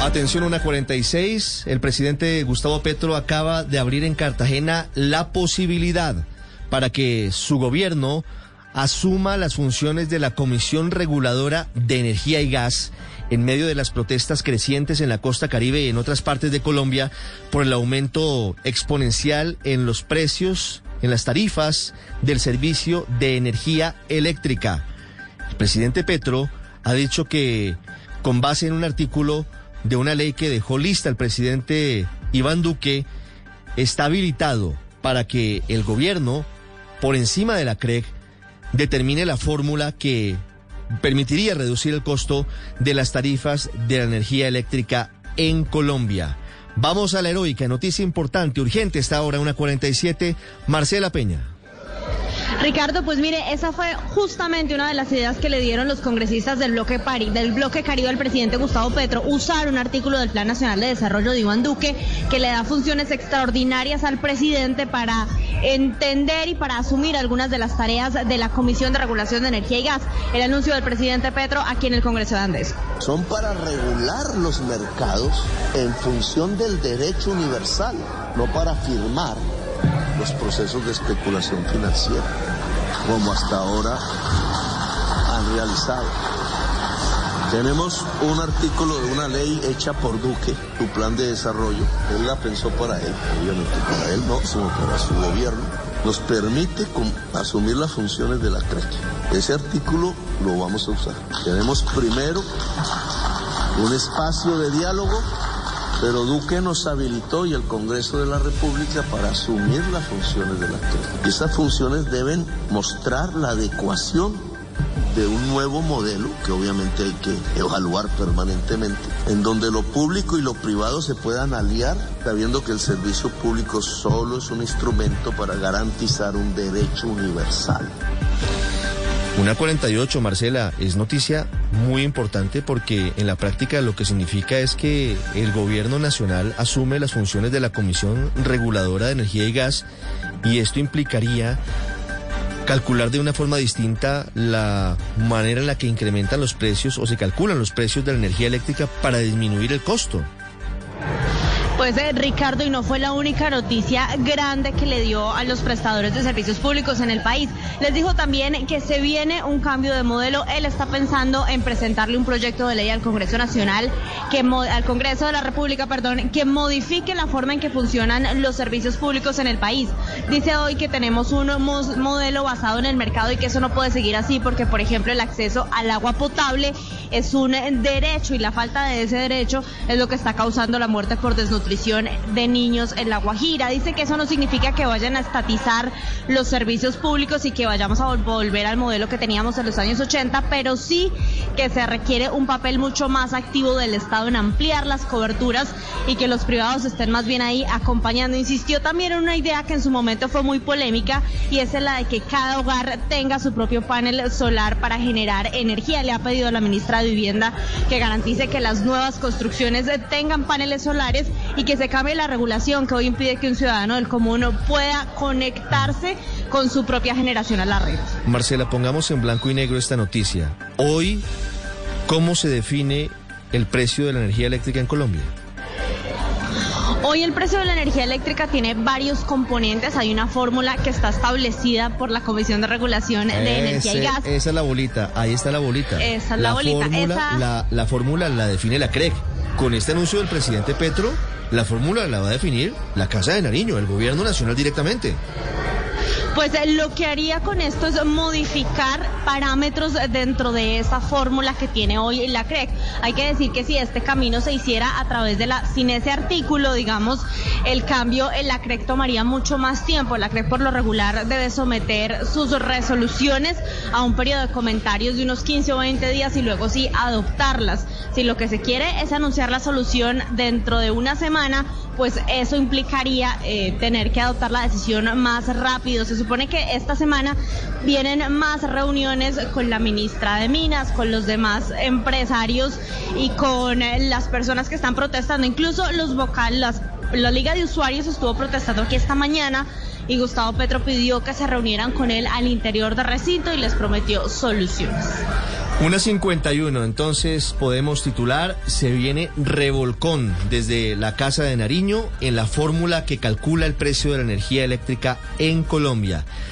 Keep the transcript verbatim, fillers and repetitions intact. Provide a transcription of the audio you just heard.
Atención, una cuarenta y seis. El presidente Gustavo Petro acaba de abrir en Cartagena la posibilidad para que su gobierno asuma las funciones de la Comisión Reguladora de Energía y Gas en medio de las protestas crecientes en la costa Caribe y en otras partes de Colombia por el aumento exponencial en los precios, en las tarifas del servicio de energía eléctrica. El presidente Petro ha dicho que, con base en un artículo de una ley que dejó lista el presidente Iván Duque, está habilitado para que el gobierno, por encima de la C R E G, determine la fórmula que permitiría reducir el costo de las tarifas de la energía eléctrica en Colombia. Vamos a la heroica, noticia importante, urgente, está ahora una cuarenta y siete, Marcela Peña. Ricardo, pues mire, esa fue justamente una de las ideas que le dieron los congresistas del bloque Pari, del bloque Caribe al presidente Gustavo Petro, usar un artículo del Plan Nacional de Desarrollo de Iván Duque que le da funciones extraordinarias al presidente para entender y para asumir algunas de las tareas de la Comisión de Regulación de Energía y Gas. El anuncio del presidente Petro aquí en el Congreso de Andes. Son para regular los mercados en función del derecho universal, no para firmar los procesos de especulación financiera, como hasta ahora han realizado. Tenemos un artículo de una ley hecha por Duque, su plan de desarrollo. Él la pensó para él, obviamente para él no, sino para su gobierno. Nos permite asumir las funciones de la C R E G. Ese artículo lo vamos a usar. Tenemos primero un espacio de diálogo, pero Duque nos habilitó y el Congreso de la República para asumir las funciones de la C R E G. Esas funciones deben mostrar la adecuación de un nuevo modelo que obviamente hay que evaluar permanentemente, en donde lo público y lo privado se puedan aliar, sabiendo que el servicio público solo es un instrumento para garantizar un derecho universal. Una cuarenta y ocho, Marcela, es noticia muy importante porque en la práctica lo que significa es que el gobierno nacional asume las funciones de la Comisión Reguladora de Energía y Gas, y esto implicaría calcular de una forma distinta la manera en la que incrementan los precios o se calculan los precios de la energía eléctrica para disminuir el costo. Pues eh, Ricardo, y no fue la única noticia grande que le dio a los prestadores de servicios públicos en el país. Les dijo también que se viene un cambio de modelo. Él está pensando en presentarle un proyecto de ley al Congreso Nacional, que al Congreso de la República, perdón, que modifique la forma en que funcionan los servicios públicos en el país. Dice hoy que tenemos un modelo basado en el mercado y que eso no puede seguir así porque, por ejemplo, el acceso al agua potable es un derecho y la falta de ese derecho es lo que está causando la muerte por desnutrición de niños en La Guajira. Dice que eso no significa que vayan a estatizar los servicios públicos y que vayamos a volver al modelo que teníamos en los años ochenta, pero sí que se requiere un papel mucho más activo del Estado en ampliar las coberturas y que los privados estén más bien ahí acompañando. Insistió también en una idea que en su momento fue muy polémica y es la de que cada hogar tenga su propio panel solar para generar energía. Le ha pedido a la ministra de Vivienda que garantice que las nuevas construcciones tengan paneles solares y que se cambie la regulación que hoy impide que un ciudadano del común pueda conectarse con su propia generación a la red. Marcela, pongamos en blanco y negro esta noticia. Hoy, ¿cómo se define el precio de la energía eléctrica en Colombia? Hoy el precio de la energía eléctrica tiene varios componentes. Hay una fórmula que está establecida por la Comisión de Regulación de Ese, Energía y Gas. Esa es la bolita, ahí está la bolita. Esa es la, la bolita. Fórmula, esa... la, la fórmula la define la C R E G. Con este anuncio del presidente Petro, la fórmula la va a definir la Casa de Nariño, el gobierno nacional directamente. Pues lo que haría con esto es modificar parámetros dentro de esa fórmula que tiene hoy la C R E G. Hay que decir que si este camino se hiciera a través de la, sin ese artículo, digamos, el cambio en la C R E G tomaría mucho más tiempo. La C R E G por lo regular debe someter sus resoluciones a un periodo de comentarios de unos quince o veinte días y luego sí adoptarlas. Si lo que se quiere es anunciar la solución dentro de una semana, pues eso implicaría eh, tener que adoptar la decisión más rápido. Se supone que esta semana vienen más reuniones con la ministra de Minas, con los demás empresarios y con eh, las personas que están protestando. Incluso los vocales, las, la Liga de Usuarios estuvo protestando aquí esta mañana y Gustavo Petro pidió que se reunieran con él al interior del recinto y les prometió soluciones. una cincuenta y uno, entonces podemos titular, se viene revolcón desde la Casa de Nariño en la fórmula que calcula el precio de la energía eléctrica en Colombia.